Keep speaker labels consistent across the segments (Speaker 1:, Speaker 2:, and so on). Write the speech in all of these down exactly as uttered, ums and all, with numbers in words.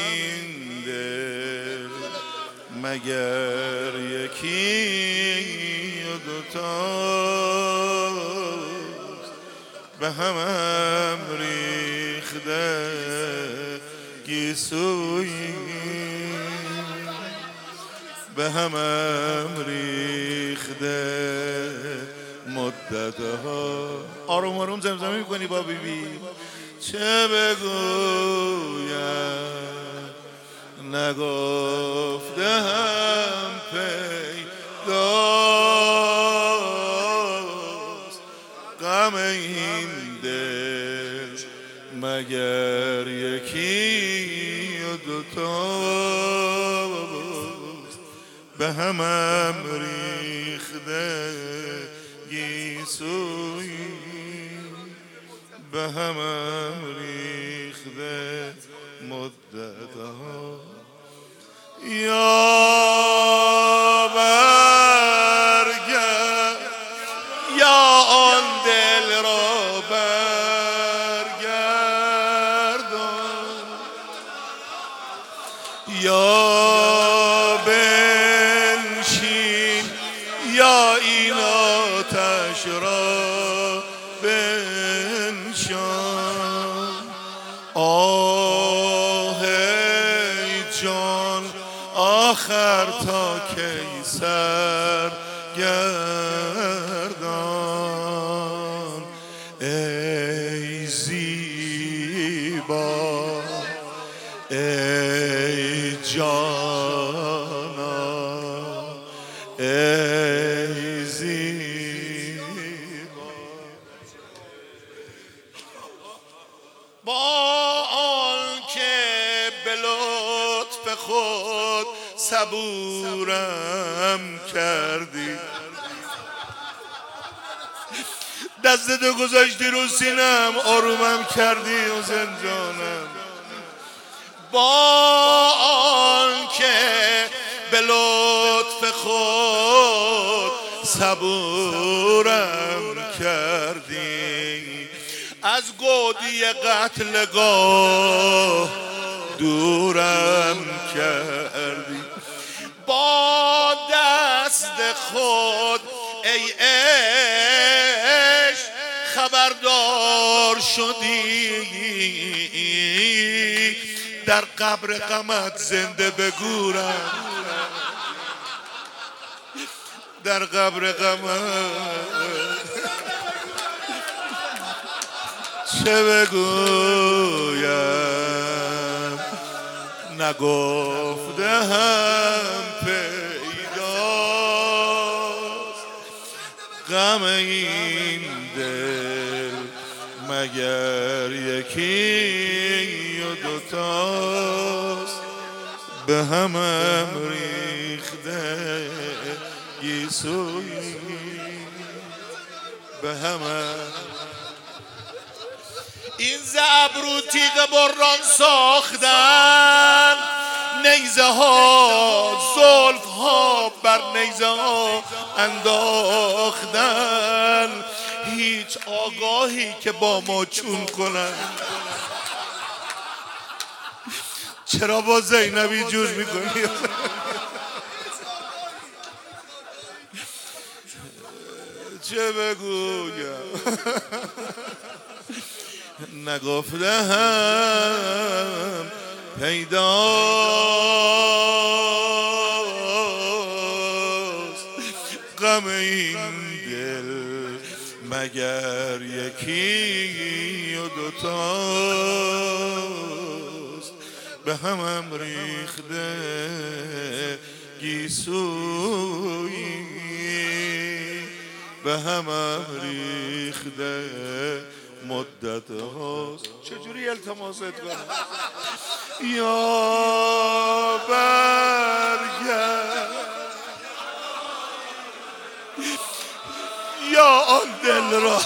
Speaker 1: این دل مگر یکی و دوتاست به همم ریخته گیسویی به همم ریخته مدتها. آروم آروم زمزمه میکنی با بی بی. چه بگویم نگفته هم پیداست غم این دل مگر یکی و دوتاست به همم ریخته گیسویی به همم ریخته مدتها. یا برگرد یا آن دل را برگردان یا بنشین یا این آتش را بنشان. آه ای جان آخر تا کی سر گردان ای زیبا ای جانا ای زیبا. با آنکه به لطف خود صبورم کردی دست تو گذاشتی رو سینم آرومم کردی و زنجانم. با آنکه به لطف خود صبورم کردی از گودی قتلگاه دورم کردی. با دست خود ای عشق خبردار شدی در قبر غمت زنده بگورم در قبر غمت چه بگویم نگفته هم پیداست غم این دل مگر یکی و دوتاست به همم ریخته گیسویی به همم. این زبرو تیغ بران ساختن نیزه ها زلف ها بر نیزه ها انداختن هیچ آگاهی که با ما چون کنن. چرا با زینبی جور میکنی؟ چه بگویم نگفته هم پیداست غم این دل مگر یکی و دوتاست به همم ریخته گیسویی به همم ریخته مدت هاست. چجوری التماست کنم؟ یا برگرد یا آن دل را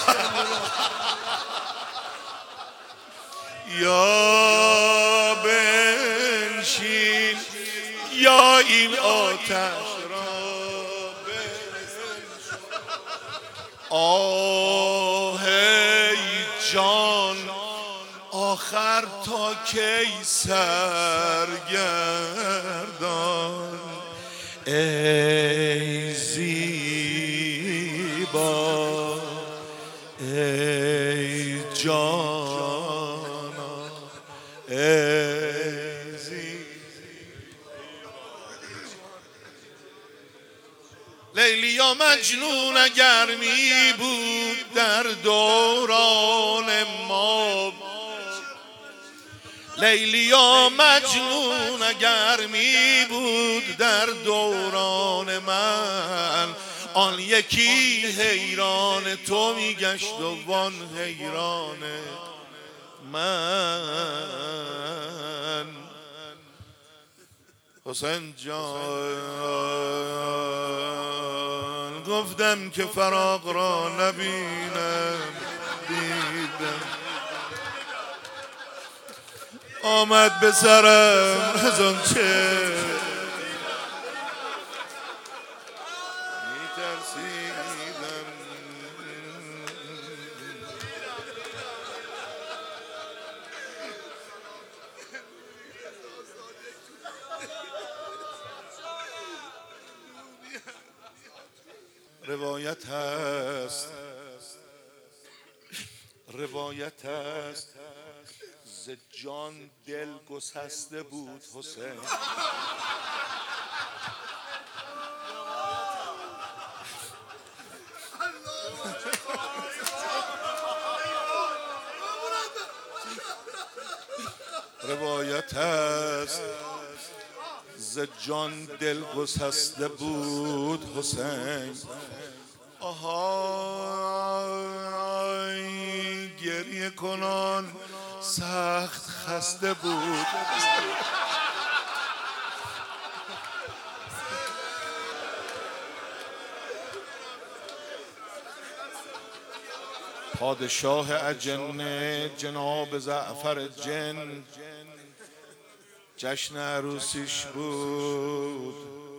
Speaker 1: یا بنشین یا این آتش را بنشین. آه ای جان آخر آخر تا کی سرگردان ای زیبا ای جانا ای زیبا. لیلی یا مجنون اگر می بود در دوران ما، لیلی یا مجنون اگر می بود در دوران من، آن یکی حیران تو می گشت و وان حیران من. حسین جان گفتم که فراق را نبینم، دیدم آمد به سرم از آن چه می‌ترسیدم. روایت هست روایت هست ز جان دل گسسته بود حسین. روایت هست ز جان دل گسسته بود حسین. آهای گریه کنان سخت خسته بود. پادشاه اجنه جناب زعفر جن جشن عروسیش بود،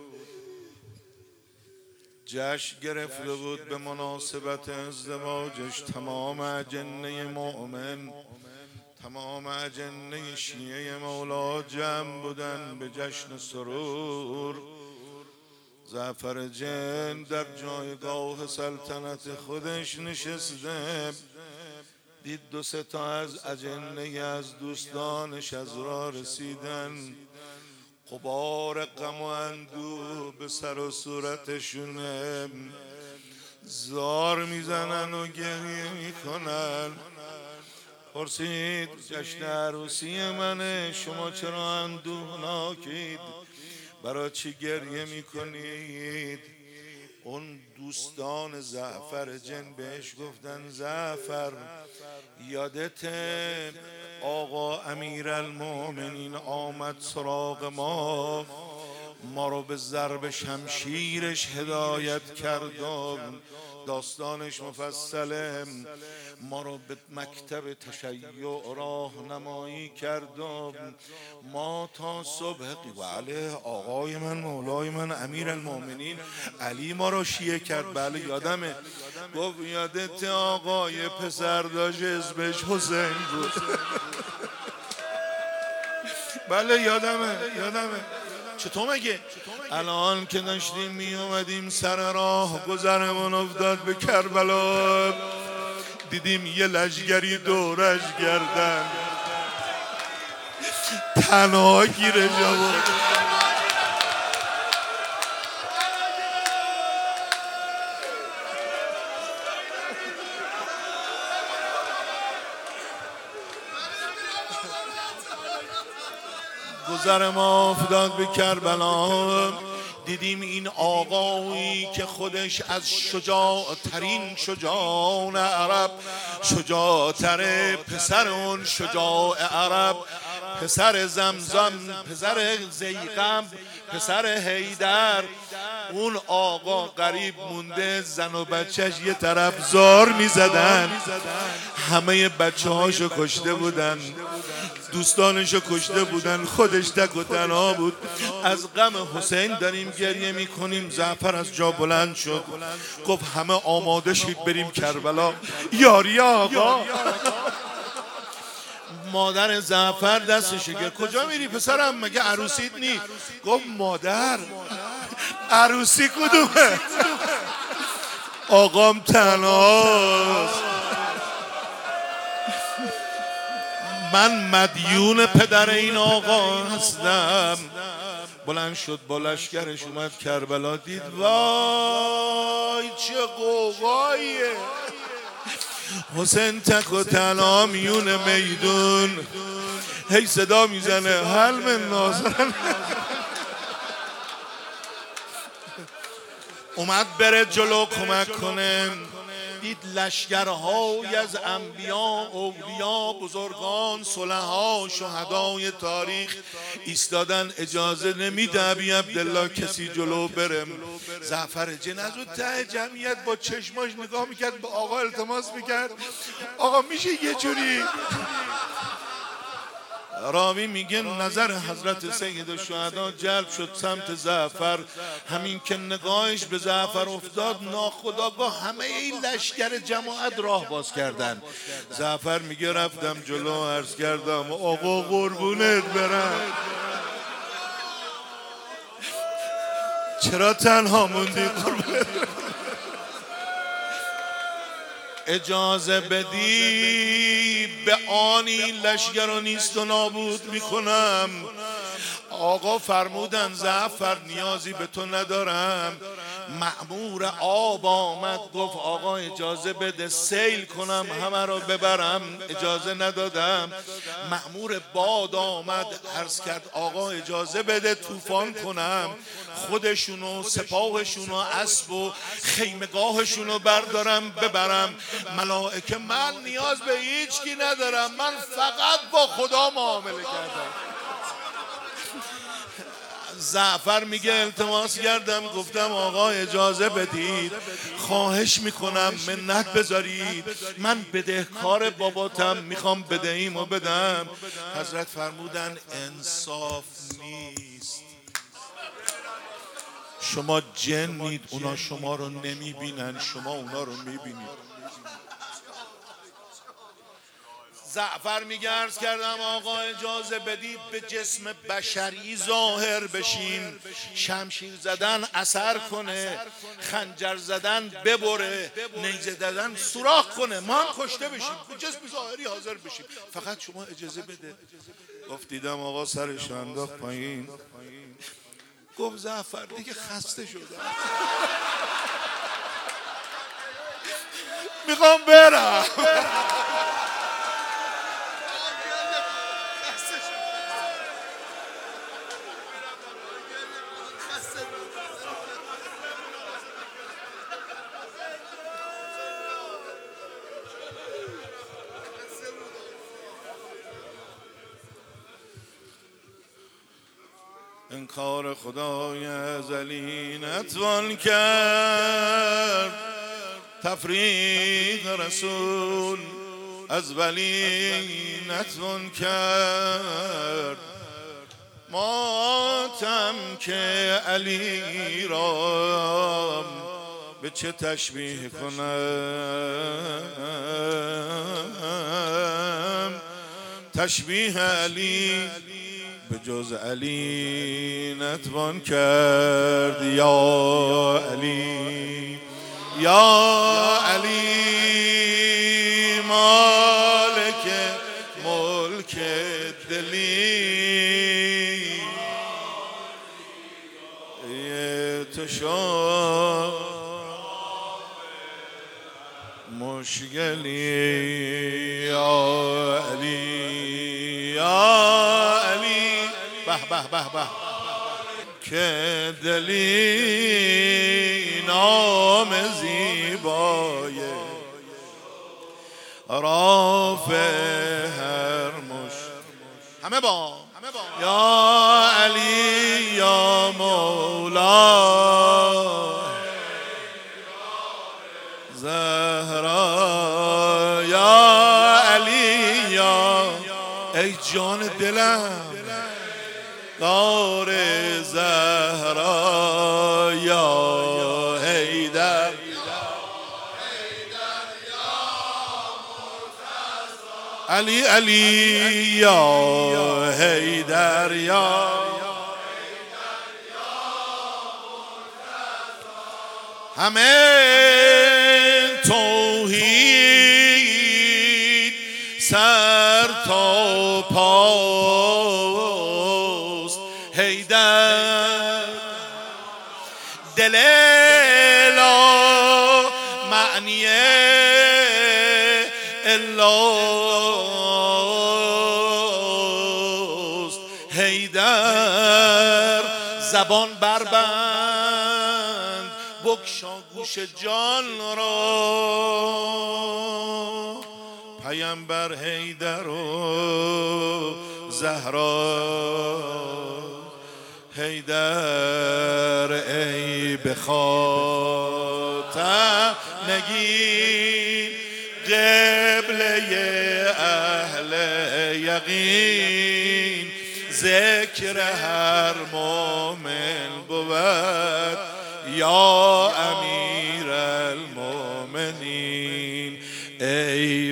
Speaker 1: جشن گرفته بود به مناسبت ازدواجش. تمام اجنه مؤمن، تمام اجنه شیعه مولا جمع بودن به جشن سرور. زعفر جن در جایگاه سلطنت خودش نشسته، دید دو سه تا از اجنه از دوستانش از راه رسیدن، غبار غم و اندوه به سر و صورتشونه، زار میزنن و گریه میکنن. پرسید جشن عروسی منه، شما چرا اندوهناکید؟ برای چی گریه میکنید؟ اون دوستان زعفر جن بهش گفتن زعفر یادته آقا امیرالمومنین آمد سراغ ما، ما رو به ضرب شمشیرش هدایت کرد و داستانش مفصله، ما رو به مکتب تشیع راهنمایی کرد و ما تا صبح بله آقای من مولای من امیرالمومنین علی ما رو شیعه کرد. بله یادمه. گفت یادت آقای پسر داشت اسمش حسین بود. بله یادمه یادمه. چطور مگه؟ الان که داشتیم می اومدیم سر راه گذرمون افتاد به کربلا، دیدیم یه لشگری دورش گردن تنها گیره جواد. گذر ما افتاد به کربلا، دیدیم این آقایی که خودش از شجاعترین شجاعان عرب، شجاعتر پسر اون شجاع عرب، پسر زمزم، پسر زیغم، پسر حیدر، اون آقا غریب مونده، زن و بچهش یه طرف زار می زدن، همه بچه هاشو کشته بودن، دوستانشو کشته بودن، خودش تک و تنها بود. از غم حسین داریم گریه میکنیم. زعفر از جا بلند شد گفت همه آماده شید بریم کربلا. یاری آقا مادر زعفر دستشه که کجا میری پسرم مگه عروسیت نی؟ گفت مادر عروسی کدومه؟ آقام تنهاست. من مدیون پدر این آقا هستم. بلند شد با لشکرش اومد کربلا، دید وای چه قوقاییه. حسین تک و تنها میون میدون هی صدا میزنه حل من ناصرن. اومد بره جلو کمک کنه، دید لشکرهای از انبیا، اولیا، بزرگان، صلحا، شهدای تاریخ ایستادن، اجازه نمیده ابی عبدالله کسی جلو برم. زعفر جن از اون ته جمعیت با چشماش نگاه میکرد، به آقا التماس میکرد آقا میشه یه جوری. راوی میگه نظر حضرت سید الشهدا جلب شد سمت زعفر. همین که نگاهش به زعفر افتاد ناخودآگاه همه این لشکر جماعت راه باز کردن. زعفر میگه رفتم جلو عرض کردم آقا قربونت برم، چرا تنها موندی قربونت؟ اجازه بدی به آنی لشگر رو نیست و نابود میکنم. آقا فرمودن زعفر نیازی به تو ندارم. مأمور آب آمد گفت آقا اجازه بده سیل کنم همه رو ببرم، اجازه ندادم. مأمور باد آمد عرض کرد آقا اجازه بده طوفان کنم، خودشونو سپاهشونو اسب و خیمگاهشونو بردارم ببرم. ملائکه من نیاز به هیچ کی ندارم، من فقط با خدا معامله کردم. زعفر میگه التماس کردم گفتم آقا اجازه بدید، خواهش میکنم منت بذارید، من بدهکار باباتم میخوام بدهیمو بدم. حضرت فرمودن انصاف نیست، شما جنید اونا شما رو نمیبینن، شما اونا رو میبینید. زعفر میگه عرض کردم آقا اجازه بدید به جسم بشری ظاهر بشین، شمشیر زدن اثر کنه، خنجر زدن ببره، نیزه زدن سوراخ کنه، ما هم کشته بشیم، به جسم ظاهری حاضر بشیم، فقط شما اجازه بده. گفت دیدم آقا سرش انداخت پایین. گفت زعفر دیگه خسته شدم میخوام برم. انکار خدای ازلی نتوان کرد، تفریق رسول از ولی نتوان کرد. ماتم که علی را به چه تشبیه کنم، تشبیه علی به جز علی نتوان کرد. یا علی یا علی مالک ملک دلی، تو شو مشکلی. یا علی یا علی به به به به که دلی نام زیبای رافع هر مش همه با یا علی یا مولا زهرا، یا علی یا ای جان دلم دار زهرا، یا حیدر علی علی یا حیدر یا همه توحید سر تا پاست حیدر دل لا معنی الاست حیدر زبان بربند بگشا گوش جان را پیامبر حیدر و زهرا حیدر ای بخاطر نگین قبله اهل یقین ذکر هر مومن بود یا امیر المومنین ای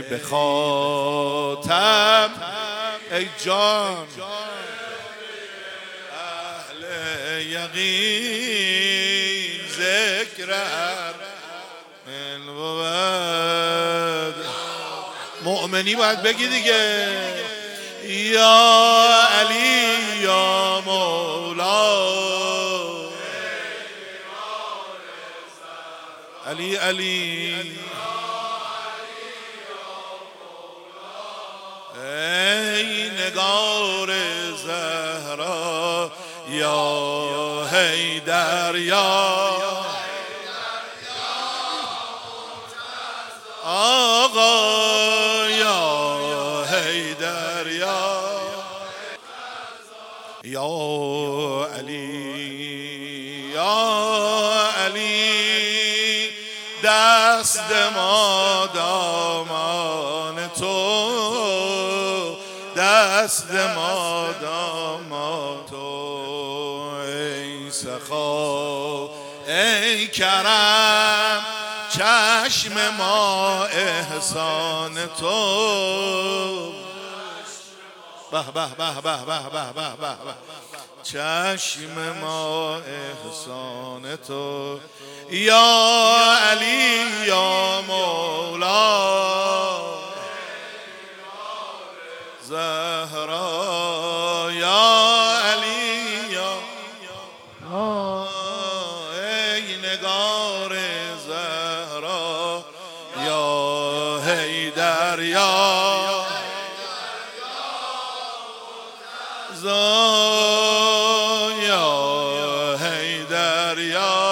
Speaker 1: بخاطر ای جان اهل یقین ذکر هر من بود مؤمنی باید بگی دیگه یا علی یا مولا علی علی ای نگار زهرا یا حیدر یا آقا یا حیدر یا یا علی یا علی دست ما دامان تو دست ما دامان تو ای سخا ای کرم چشم ما احسان تو به به به به به به به به چشم ما احسان تو یا علی یا مولا زهرا یا علی یا ای نگار زهرا یا حیدر یا زا یا حیدر یا